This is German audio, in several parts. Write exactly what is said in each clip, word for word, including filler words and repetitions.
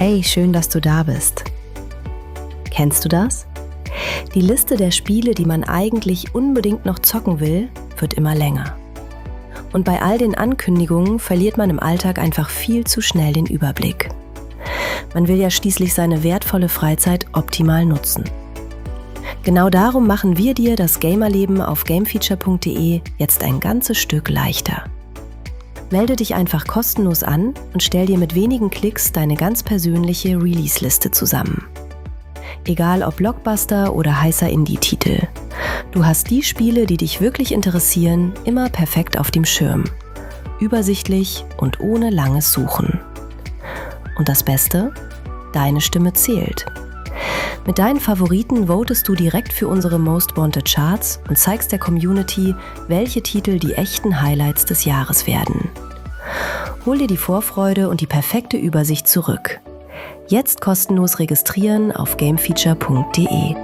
Hey, schön, dass du da bist. Kennst du das? Die Liste der Spiele, die man eigentlich unbedingt noch zocken will, wird immer länger. Und bei all den Ankündigungen verliert man im Alltag einfach viel zu schnell den Überblick. Man will ja schließlich seine wertvolle Freizeit optimal nutzen. Genau darum machen wir dir das Gamerleben auf gamefeature punkt de jetzt ein ganzes Stück leichter. Melde dich einfach kostenlos an und stell dir mit wenigen Klicks deine ganz persönliche Release-Liste zusammen. Egal ob Blockbuster oder heißer Indie-Titel. Du hast die Spiele, die dich wirklich interessieren, immer perfekt auf dem Schirm. Übersichtlich und ohne langes Suchen. Und das Beste? Deine Stimme zählt. Mit deinen Favoriten votest du direkt für unsere Most Wanted Charts und zeigst der Community, welche Titel die echten Highlights des Jahres werden. Hol dir die Vorfreude und die perfekte Übersicht zurück. Jetzt kostenlos registrieren auf gamefeature punkt de.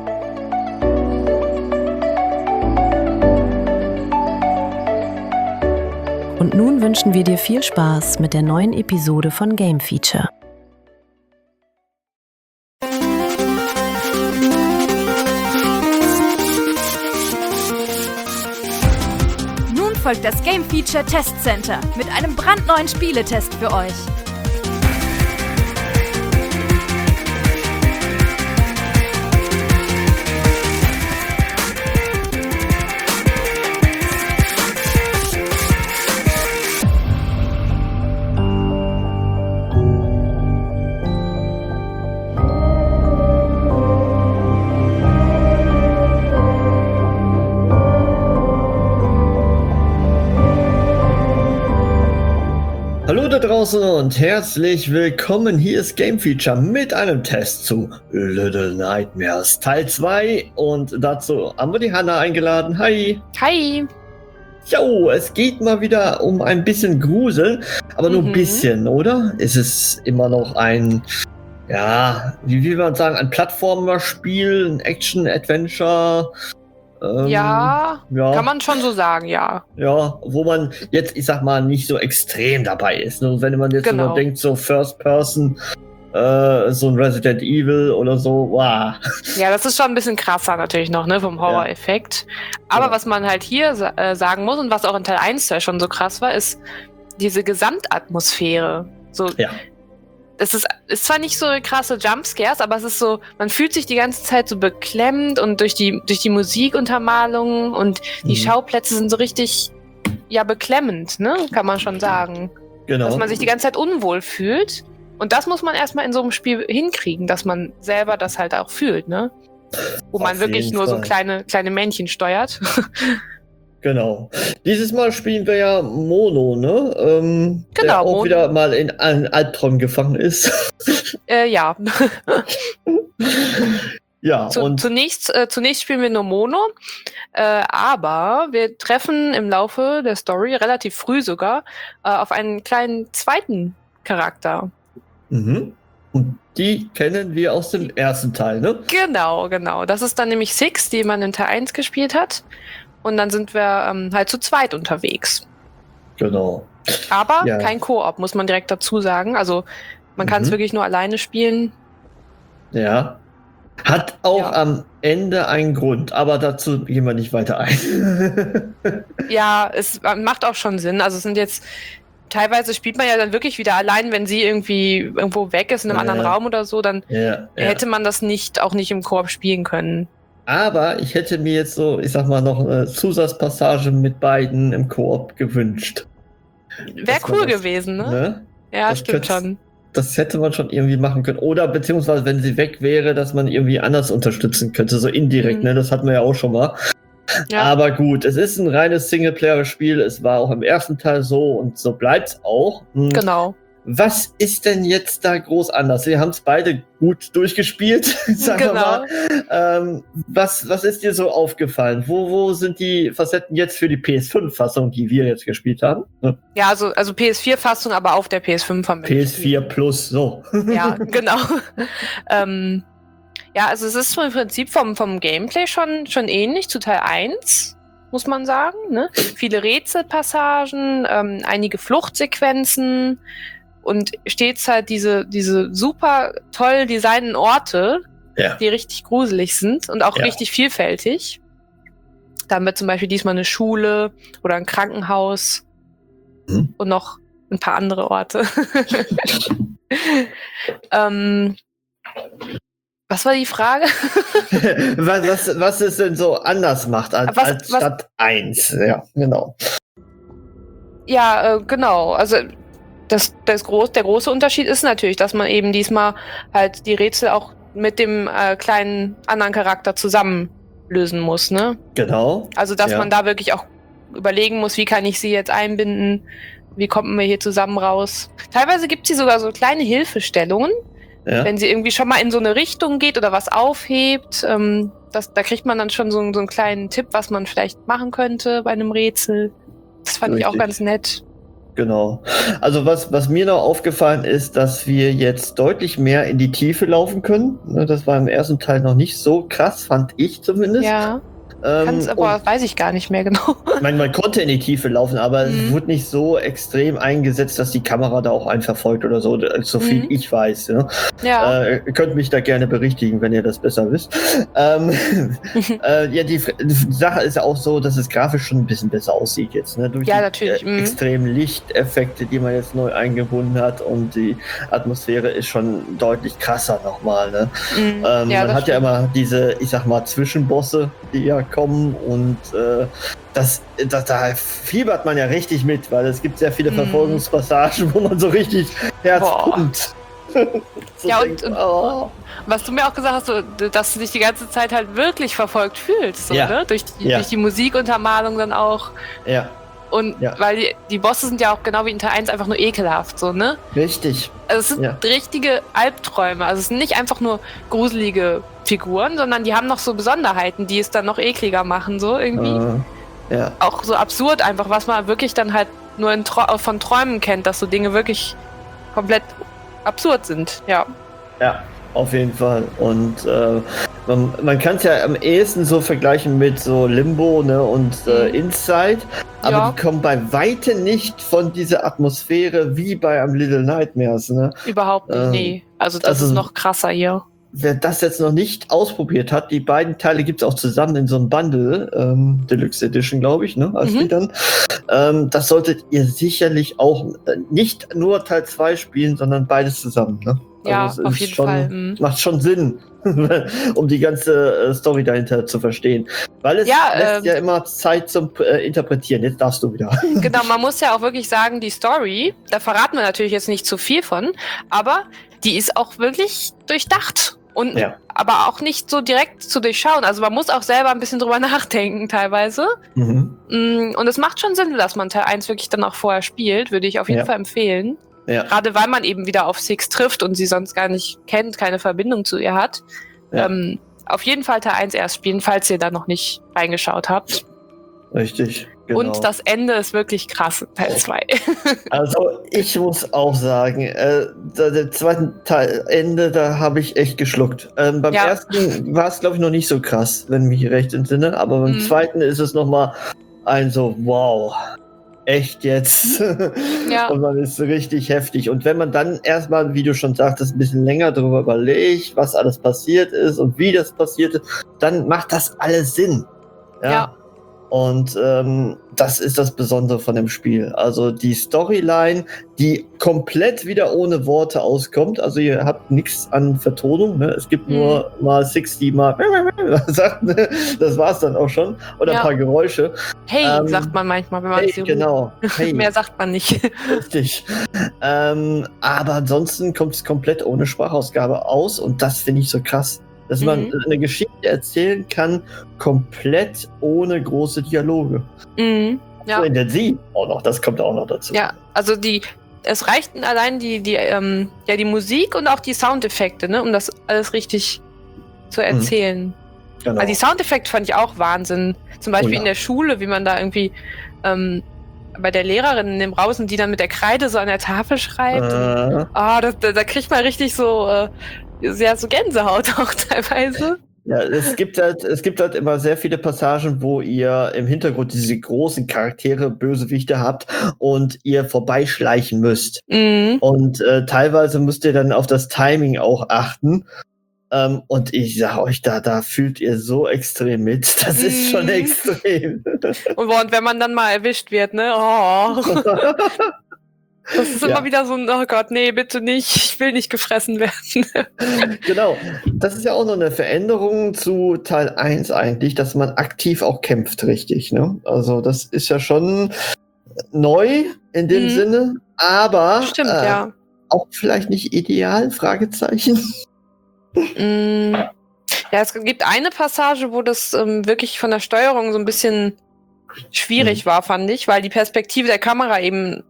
Und nun wünschen wir dir viel Spaß mit der neuen Episode von Game Feature. Nun folgt das Game Feature Test Center mit einem brandneuen Spieletest für euch. Hallo da draußen und herzlich willkommen. Hier ist Game Feature mit einem Test zu Little Nightmares Teil zwei und dazu haben wir die Hanna eingeladen. Hi! Hi! Jo, es geht mal wieder um ein bisschen Grusel, aber nur ein Mhm. bisschen, oder? Es ist immer noch ein, ja, wie will man sagen, ein Plattformer-Spiel, ein Action-Adventure. Ähm, Ja, ja, kann man schon so sagen, ja. ja, wo man jetzt, ich sag mal, nicht so extrem dabei ist. Ne? Wenn man jetzt Genau. so denkt, so First Person, äh, so ein Resident Evil oder so, wow. Ja, das ist schon ein bisschen krasser natürlich noch, ne, vom Horror-Effekt. Aber Ja. was man halt hier sa- äh, sagen muss und was auch in Teil eins ja schon so krass war, ist diese Gesamtatmosphäre. So, Ja. es ist, ist zwar nicht so krasse Jumpscares, aber es ist so, man fühlt sich die ganze Zeit so beklemmt und durch die, durch die Musikuntermalung und die Mhm. Schauplätze sind so richtig, ja, beklemmend, ne, kann man schon sagen. Genau. Dass man sich die ganze Zeit unwohl fühlt. Und das muss man erstmal in so einem Spiel hinkriegen, dass man selber das halt auch fühlt, ne? Wo man Auf wirklich jeden nur so Fall. kleine, kleine Männchen steuert. Genau. Dieses Mal spielen wir ja Mono, ne? Ähm, der Genau, auch Mono. wieder mal in einen Albtraum gefangen ist. äh, ja. Ja, Zu, und zunächst, äh, zunächst spielen wir nur Mono. Äh, aber wir treffen im Laufe der Story, relativ früh sogar, äh, auf einen kleinen zweiten Charakter. mhm. Und die kennen wir aus dem ersten Teil, ne? Genau, genau. Das ist dann nämlich Six, die man in Teil eins gespielt hat. Und dann sind wir ähm, halt zu zweit unterwegs. Genau. Aber Ja. kein Koop, muss man direkt dazu sagen. Also man kann es Mhm. wirklich nur alleine spielen. Ja. Hat auch Ja. am Ende einen Grund, aber dazu gehen wir nicht weiter ein. Ja, es äh, macht auch schon Sinn. Also es sind jetzt, teilweise spielt man ja dann wirklich wieder allein, wenn sie irgendwie irgendwo weg ist in einem Ja. anderen Raum oder so, dann ja, ja. hätte man das nicht, auch nicht im Koop spielen können. Aber ich hätte mir jetzt so, ich sag mal, noch eine Zusatzpassage mit beiden im Koop gewünscht. Wäre Dass man cool das- gewesen, ne? Ne? Ja, Das stimmt könnte- schon. Das hätte man schon irgendwie machen können. Oder beziehungsweise, wenn sie weg wäre, dass man irgendwie anders unterstützen könnte, so indirekt, Mhm. ne? Das hatten wir ja auch schon mal. Ja. Aber gut, es ist ein reines Singleplayer-Spiel. Es war auch im ersten Teil so und so bleibt's auch. Hm. Genau. Was ist denn jetzt da groß anders? Wir haben es beide gut durchgespielt, sagen wir Genau. mal. Ähm, was, was ist dir so aufgefallen? Wo, wo sind die Facetten jetzt für die P S fünf Fassung, die wir jetzt gespielt haben? Ja, also, also P S vier Fassung, aber auf der P S fünf haben wir P S vier gespielt. Plus, so. Ja, genau. ähm, ja, also es ist im Prinzip vom, vom Gameplay schon, schon ähnlich zu Teil eins, muss man sagen. Ne? Viele Rätselpassagen, ähm, einige Fluchtsequenzen und stets halt diese, diese super toll designten Orte, Ja. die richtig gruselig sind und auch Ja. richtig vielfältig. Da haben wir zum Beispiel diesmal eine Schule oder ein Krankenhaus Hm. und noch ein paar andere Orte. ähm, was war die Frage? was, was, was es denn so anders macht als, Was- als was- Stadt eins. Ja, genau. Ja, äh, genau. Also das, das groß, der große Unterschied ist natürlich, dass man eben diesmal halt die Rätsel auch mit dem äh, kleinen anderen Charakter zusammen lösen muss, ne? Genau. Also dass Ja. man da wirklich auch überlegen muss, wie kann ich sie jetzt einbinden, wie kommen wir hier zusammen raus. Teilweise gibt es hier sogar so kleine Hilfestellungen, Ja. wenn sie irgendwie schon mal in so eine Richtung geht oder was aufhebt. Ähm, das, da kriegt man dann schon so, so einen kleinen Tipp, was man vielleicht machen könnte bei einem Rätsel. Das fand ich auch Richtig. ganz nett. Genau. Also was, was mir noch aufgefallen ist, dass wir jetzt deutlich mehr in die Tiefe laufen können. Ne, Das war im ersten Teil noch nicht so krass, fand ich zumindest. Ja, Ähm, kann's aber, weiß ich gar nicht mehr genau. Ich meine, man konnte in die Tiefe laufen, aber Mhm. es wurde nicht so extrem eingesetzt, dass die Kamera da auch einen verfolgt oder so, so viel Mhm. ich weiß. Ja. Ja. Äh, ihr könnt mich da gerne berichtigen, wenn ihr das besser wisst. Ähm, äh, ja, die, die Sache ist ja auch so, dass es grafisch schon ein bisschen besser aussieht jetzt. Ne? Durch Ja, die natürlich, Äh, mhm. extremen Lichteffekte, die man jetzt neu eingebunden hat, und die Atmosphäre ist schon deutlich krasser nochmal. Ne? Mhm. Ähm, Ja, man das hat ja stimmt. immer diese, ich sag mal, Zwischenbosse, die ja kommen, und äh, das, das, da fiebert man ja richtig mit, weil es gibt sehr viele Mhm. Verfolgungspassagen, wo man so richtig Herz Boah. pumpt. so Ja, und- denkt, und- oh. Was du mir auch gesagt hast, so, dass du dich die ganze Zeit halt wirklich verfolgt fühlst, so, Ja. ne? Durch die, Ja. durch die Musikuntermalung dann auch. Ja, Und Ja. weil die, die Bosse sind ja auch genau wie in Teil eins einfach nur ekelhaft, so, ne? richtig. Also es sind Ja. richtige Albträume. Also es sind nicht einfach nur gruselige Figuren, sondern die haben noch so Besonderheiten, die es dann noch ekliger machen, so irgendwie. Äh, ja, Auch so absurd einfach, was man wirklich dann halt nur in Trau- von Träumen kennt, dass so Dinge wirklich komplett absurd sind, ja. ja, auf jeden Fall. Und äh, man, man kann es ja am ehesten so vergleichen mit so Limbo, ne, und äh, Mhm. Inside, aber Ja. die kommen bei weitem nicht von dieser Atmosphäre wie bei einem Little Nightmares, ne? Überhaupt nicht, Ähm, nee. Also das also- ist noch krasser hier. Wer das jetzt noch nicht ausprobiert hat, die beiden Teile gibt es auch zusammen in so einem Bundle, ähm, Deluxe Edition, glaube ich, ne, als Mhm. die dann. Ähm, das solltet ihr sicherlich auch äh, nicht nur Teil zwei spielen, sondern beides zusammen, ne? Ja, Also es auf ist jeden schon, Fall. Mhm. Macht schon Sinn, um die ganze äh, Story dahinter zu verstehen. Weil es Ja, lässt ähm, ja immer Zeit zum äh, Interpretieren. Jetzt darfst du wieder. Genau, man muss ja auch wirklich sagen, die Story, da verraten wir natürlich jetzt nicht zu viel von, aber die ist auch wirklich durchdacht. Und Ja. aber auch nicht so direkt zu durchschauen. Also man muss auch selber ein bisschen drüber nachdenken teilweise. Mhm. Mm, Und es macht schon Sinn, dass man Teil eins wirklich dann auch vorher spielt, würde ich auf jeden Ja. Fall empfehlen. Ja. Gerade weil man eben wieder auf Six trifft und sie sonst gar nicht kennt, keine Verbindung zu ihr hat. Ja. Ähm, auf jeden Fall Teil eins erst spielen, falls ihr da noch nicht reingeschaut habt. Richtig. Genau. Und das Ende ist wirklich krass in Teil zwei. Also ich muss auch sagen, äh, da, der zweiten Teil Ende, da habe ich echt geschluckt. Ähm, beim Ja. ersten war es, glaube ich, noch nicht so krass, wenn ich mich recht entsinne, aber beim Mhm. zweiten ist es nochmal ein so, wow, echt jetzt? Ja. Und man ist richtig heftig. Und wenn man dann erstmal, wie du schon sagtest, ein bisschen länger darüber überlegt, was alles passiert ist und wie das passiert ist, dann macht das alles Sinn. Ja. Ja. Und ähm, das ist das Besondere von dem Spiel. Also die Storyline, die komplett wieder ohne Worte auskommt. Also ihr habt nichts an Vertonung. Ne? Es gibt Mhm. nur mal sechzig mal sagt, ne? Das war's dann auch schon. Oder Ja. ein paar Geräusche. Hey, Ähm, sagt man manchmal, wenn man Hey, sie ruft. genau. Hey, Mehr sagt man nicht. richtig. Ähm, aber ansonsten kommt es komplett ohne Sprachausgabe aus. Und das finde ich so krass. Dass man Mhm. eine Geschichte erzählen kann, komplett ohne große Dialoge. Mhm. Ja. So intensiv auch noch, das kommt auch noch dazu. Ja, also die, es reichten allein die, die, ähm, ja, die Musik und auch die Soundeffekte, ne, um das alles richtig zu erzählen. Genau. Also die Soundeffekte fand ich auch Wahnsinn. Zum Beispiel Oh ja. in der Schule, wie man da irgendwie ähm, bei der Lehrerin in dem Raum sind, die dann mit der Kreide so an der Tafel schreibt. Und, äh, ah, das, da, da kriegt man richtig so, äh, ja, so Gänsehaut auch teilweise. Ja, es gibt halt, es gibt halt immer sehr viele Passagen, wo ihr im Hintergrund diese großen Charaktere, Bösewichte habt und ihr vorbeischleichen müsst. Mhm. Und äh, teilweise müsst ihr dann auf das Timing auch achten. Ähm, und ich sag euch, da, da fühlt ihr so extrem mit. Das ist schon Mhm. extrem. Und, und wenn man dann mal erwischt wird, ne? Oh. Das ist immer Ja. wieder so ein, oh Gott, nee, bitte nicht, ich will nicht gefressen werden. Genau. Das ist ja auch noch eine Veränderung zu Teil eins eigentlich, dass man aktiv auch kämpft, richtig, ne? Also das ist ja schon neu in dem Mhm. Sinne, aber Stimmt, äh, ja. auch vielleicht nicht ideal, Fragezeichen. Mm. Ja, es gibt eine Passage, wo das ähm, wirklich von der Steuerung so ein bisschen schwierig Mhm. war, fand ich, weil die Perspektive der Kamera eben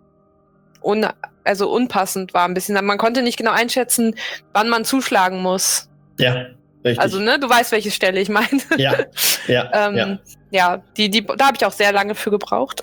un also unpassend war ein bisschen. Man konnte nicht genau einschätzen, wann man zuschlagen muss. Ja, richtig. Also, ne, du weißt, welche Stelle ich meine. Ja, ja, ähm, ja. ja, die, die, da habe ich auch sehr lange für gebraucht.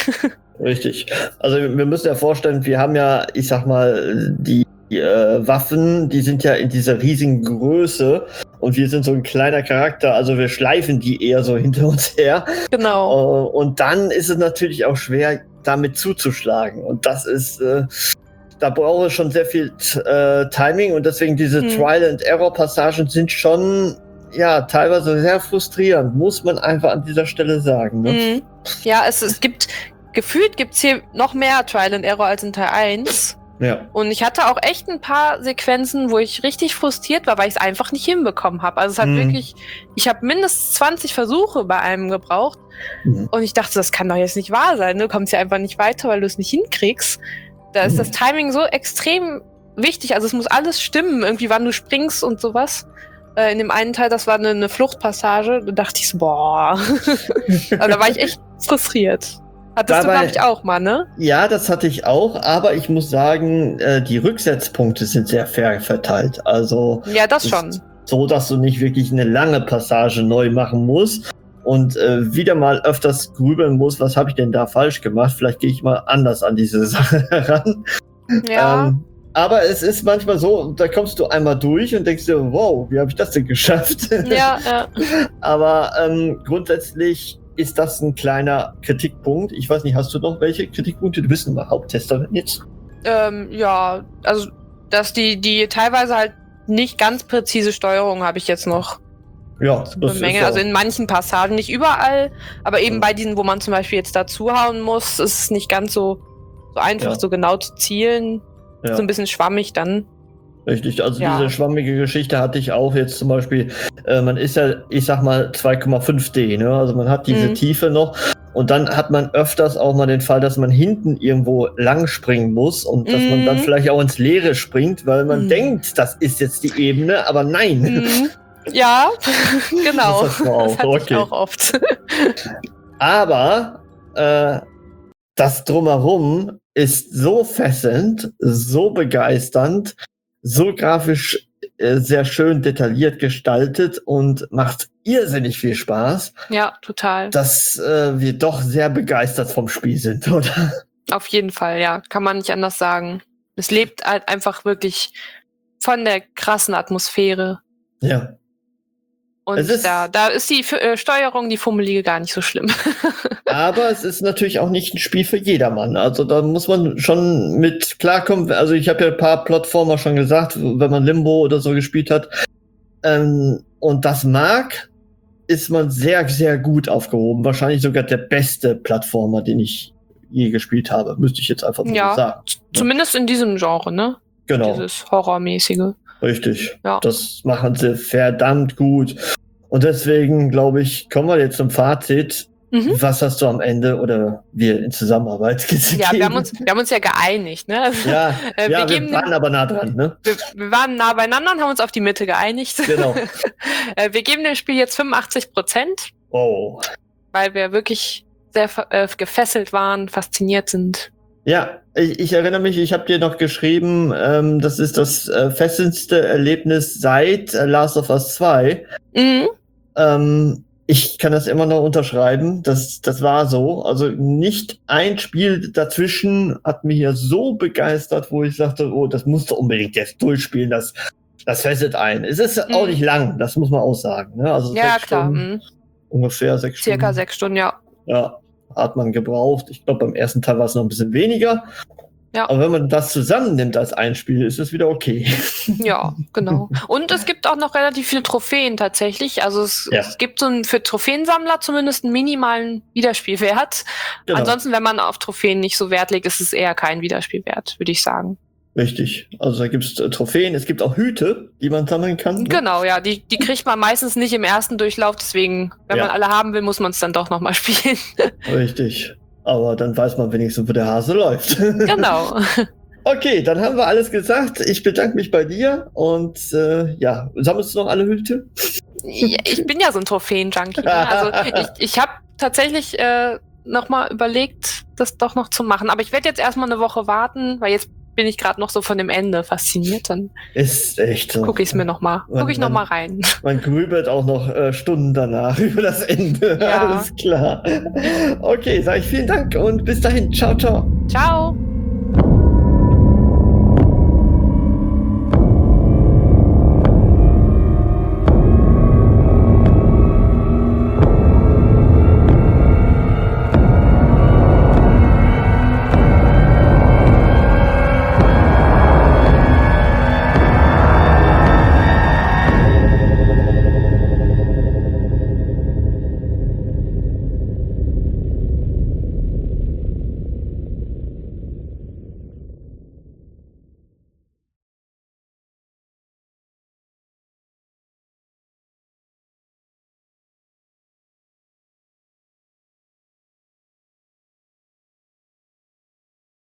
Richtig. Also wir müssen ja vorstellen, wir haben ja, ich sag mal, die äh, Waffen, die sind ja in dieser riesigen Größe und wir sind so ein kleiner Charakter, also wir schleifen die eher so hinter uns her. Genau. Uh, und dann ist es natürlich auch schwer, damit zuzuschlagen. Und das ist, äh, da braucht es schon sehr viel äh, Timing und deswegen diese Hm. Trial-and-Error-Passagen sind schon, ja, teilweise sehr frustrierend, muss man einfach an dieser Stelle sagen. Ne? Mhm. Ja, es, es gibt, gefühlt gibt es hier noch mehr Trial and Error als in Teil eins. Ja. Und ich hatte auch echt ein paar Sequenzen, wo ich richtig frustriert war, weil ich es einfach nicht hinbekommen habe. Also es hat Mhm. wirklich, ich habe mindestens zwanzig Versuche bei einem gebraucht. Mhm. Und ich dachte, das kann doch jetzt nicht wahr sein. Du kommst ja einfach nicht weiter, weil du es nicht hinkriegst. Da ist Mhm. das Timing so extrem wichtig. Also es muss alles stimmen, irgendwie wann du springst und sowas. Äh, in dem einen Teil, das war eine, eine Fluchtpassage. Da dachte ich so, boah. Also da war ich echt frustriert. Hattest Dabei- du, glaube ich, auch mal, ne? Ja, das hatte ich auch, aber ich muss sagen, äh, die Rücksetzpunkte sind sehr fair verteilt. Also Ja, das ist schon. so, dass du nicht wirklich eine lange Passage neu machen musst und äh, wieder mal öfters grübeln musst, was habe ich denn da falsch gemacht? Vielleicht gehe ich mal anders an diese Sache heran. Ja. Ähm, aber es ist manchmal so, da kommst du einmal durch und denkst dir, wow, wie habe ich das denn geschafft? Ja, ja. Aber ähm, grundsätzlich ist das ein kleiner Kritikpunkt. Ich weiß nicht, hast du noch welche Kritikpunkte? Du bist immer Haupttesterin jetzt. Ähm, ja, also, dass die, die teilweise halt nicht ganz präzise Steuerung habe ich jetzt noch Ja, zu das bemängeln. ist Also in manchen Passagen, nicht überall, aber eben Mhm. bei diesen, wo man zum Beispiel jetzt dazuhauen muss, ist es nicht ganz so, so einfach, Ja. so genau zu zielen. ja, So ein bisschen schwammig dann. richtig. Also Ja. diese schwammige Geschichte hatte ich auch jetzt zum Beispiel. Äh, man ist ja, ich sag mal, zwei Komma fünf D, ne? Also man hat diese Mhm. Tiefe noch. Und dann hat man öfters auch mal den Fall, dass man hinten irgendwo lang springen muss und dass man dann Mhm. vielleicht auch ins Leere springt, weil man Mhm. denkt, das ist jetzt die Ebene, aber nein. Mhm. Ja, genau. Das hast du auch, Das hatte okay. ich auch oft. Aber äh, das Drumherum ist so fesselnd, so begeisternd, so grafisch äh, sehr schön detailliert gestaltet und macht irrsinnig viel Spaß, Ja, total. dass äh, wir doch sehr begeistert vom Spiel sind, oder? Auf jeden Fall, ja. Kann man nicht anders sagen. Es lebt halt einfach wirklich von der krassen Atmosphäre. Ja. Und Es ist- da, da ist die F- äh, Steuerung, die fummelige, gar nicht so schlimm. Aber es ist natürlich auch nicht ein Spiel für jedermann. Also da muss man schon mit klarkommen. Also ich habe ja ein paar Plattformer schon gesagt, wenn man Limbo oder so gespielt hat. Ähm, und das mag, ist man sehr, sehr gut aufgehoben. Wahrscheinlich sogar der beste Plattformer, den ich je gespielt habe. Müsste ich jetzt einfach so Ja. sagen. Zumindest in diesem Genre, ne? Genau, Dieses Horrormäßige. richtig. Ja. Das machen sie verdammt gut. Und deswegen, glaube ich, kommen wir jetzt zum Fazit. Mhm. Was hast du am Ende oder wir in Zusammenarbeit gesehen? Ja, wir haben uns, wir haben uns ja geeinigt, ne? Also, Ja, äh, ja, wir, wir geben waren den, aber nah dran, ne? wir, wir waren nah beieinander und haben uns auf die Mitte geeinigt. Genau. Äh, wir geben dem Spiel jetzt fünfundachtzig Prozent, Oh. weil wir wirklich sehr ver- äh, gefesselt waren, fasziniert sind. Ja, ich, ich erinnere mich, ich habe dir noch geschrieben, ähm, das ist das äh, fesselndste Erlebnis seit äh, Last of Us zwei. Mhm. Ähm, ich kann das immer noch unterschreiben. Das, das war so. Also nicht ein Spiel dazwischen hat mich ja so begeistert, wo ich sagte, oh, das musst du unbedingt jetzt durchspielen. Das Das fesselt ein. Es ist Mhm. auch nicht lang, das muss man auch sagen. Ne? Also Ja, sechs klar. Stunden, Mhm. ungefähr sechs Stunden. Circa sechs Stunden, ja. Ja, hat man gebraucht. Ich glaube, beim ersten Teil war es noch ein bisschen weniger. Ja. Aber wenn man das zusammennimmt als ein Spiel, ist es wieder okay. Ja, genau. Und es gibt auch noch relativ viele Trophäen tatsächlich. Also es, Ja. es gibt so einen, für Trophäensammler zumindest einen minimalen Wiederspielwert. Genau. Ansonsten, wenn man auf Trophäen nicht so Wert legt, ist es eher kein Wiederspielwert, würde ich sagen. Richtig. Also da gibt es äh, Trophäen, es gibt auch Hüte, die man sammeln kann. Ne? Genau, ja. Die, die kriegt man meistens nicht im ersten Durchlauf. Deswegen, wenn Ja. man alle haben will, muss man es dann doch nochmal spielen. Richtig. Aber dann weiß man wenigstens, wo der Hase läuft. Genau. Okay, dann haben wir alles gesagt. Ich bedanke mich bei dir und äh, ja, sammelst du noch alle Hüte? Ja, ich bin ja so ein Trophäen-Junkie. Ne? Also ich, ich habe tatsächlich äh, nochmal überlegt, das doch noch zu machen. Aber ich werde jetzt erstmal eine Woche warten, weil jetzt bin ich gerade noch so von dem Ende fasziniert. Dann Ist echt so. gucke ich es mir nochmal. Gucke ich Man- nochmal rein. Man grübelt auch noch äh, Stunden danach über das Ende. Ja. Alles klar. Okay, sage ich vielen Dank und bis dahin. Ciao, ciao. Ciao.